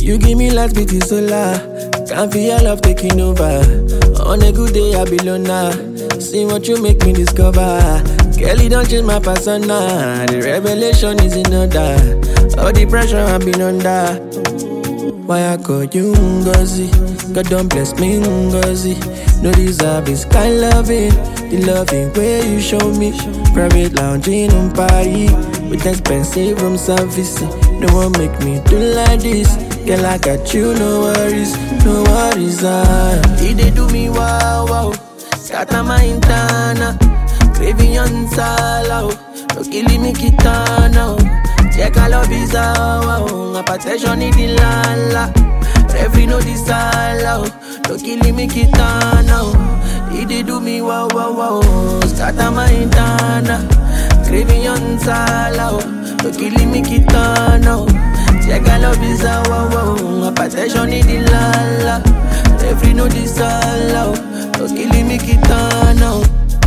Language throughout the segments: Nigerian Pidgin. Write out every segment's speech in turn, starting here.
You give me light, beauty, solar. Can't feel your love taking over. On a good day, I be loner. See what you make me discover. Kelly don't change my persona. The revelation is in order. All the pressure I've been under. Why I call you Ngozi? God don't bless me Ngozi. No deserve this kind loving. The loving way you show me. Private lounging on Paris with expensive room service. No one make me do like this. Girl, I got you, no worries, no worries. They do me wow wow. Scatter my intana. Craving on sala. No killing me kitana. Check all of his wow. Apatration in the lala. Every no disala. No killing me kitana. They do me wow wow wow. Scatter my intana. Craving on sala. No killing me kitana. Check all of his wow wow. Apatration in the lala. Every no disala. No killing me kitana.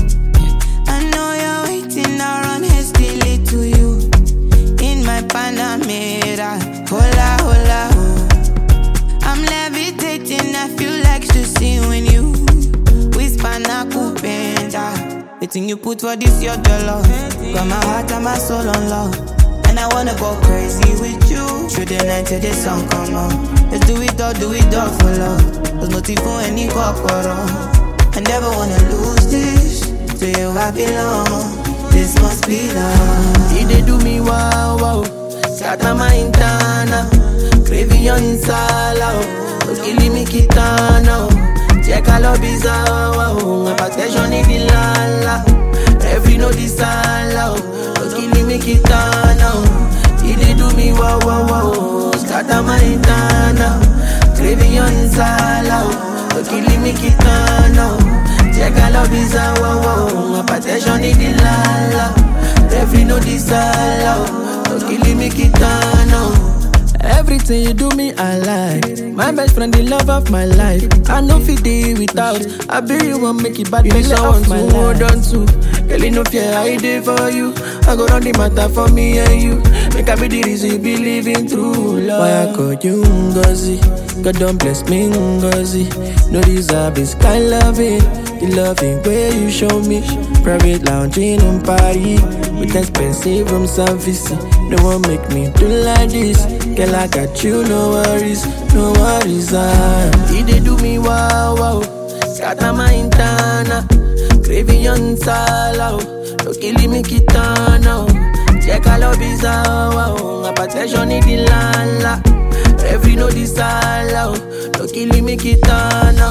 I know you're waiting around hastily to you. In my Panamera, hola, hola, oh. I'm levitating, I feel like to see when you whisper na kupenda. The thing you put for this, your dollar. Got my heart and my soul on love. And I wanna go crazy with you. Through the night till the sun come on. Let's do it all for love. There's no for any kokoro. I never wanna lose this. To you I belong. This must be love. They do me wow wow. Scatter my intana. Craving on sala. No killing me kitana. Check all of his wow. Apatration in the lala. Every no disala. No killing me kitana. They do me wow wow wow. Scatter my intana. Craving on sala. No killing me kitana. Check all of his wow wow. Apatration in the lala. Every no disala. No killing me kitana. Everything you do me, I like. My best friend, the love of my life. I know fit day without. I be you won't make it bad. Make someone to hold on to. Girl, you no fear, I dey for you. I go run the matter for me and you. Make I be the reason you believe in true love. Why I call you Ngozi? God don't bless me Ngozi. No deserve this kind loving. The loving way you show me. Private lounging on Paris with expensive room service. No one make me do like this. Girl, I got you, no worries, no worries. They do me wow wow. Scatter my intana. Craving on sala. No killing me kitana. Check all of his wow. Apatration in the lala. Every no disala. No killing me kitana.